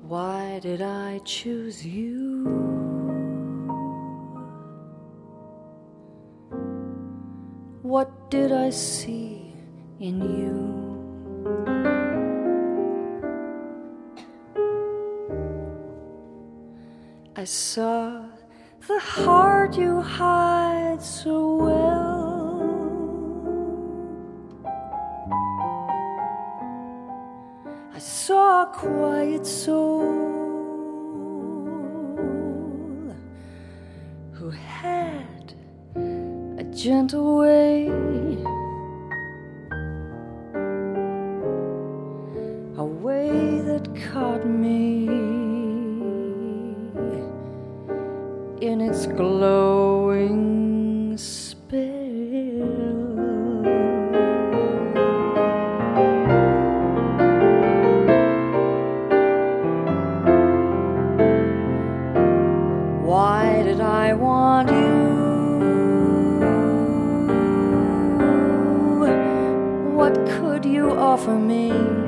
Why did I choose you? What did I see in you? I saw the heart you hide so well. I saw a quiet soul who had a gentle way, a way that caught me in its glowing spell. Why did I want you? What could you offer me?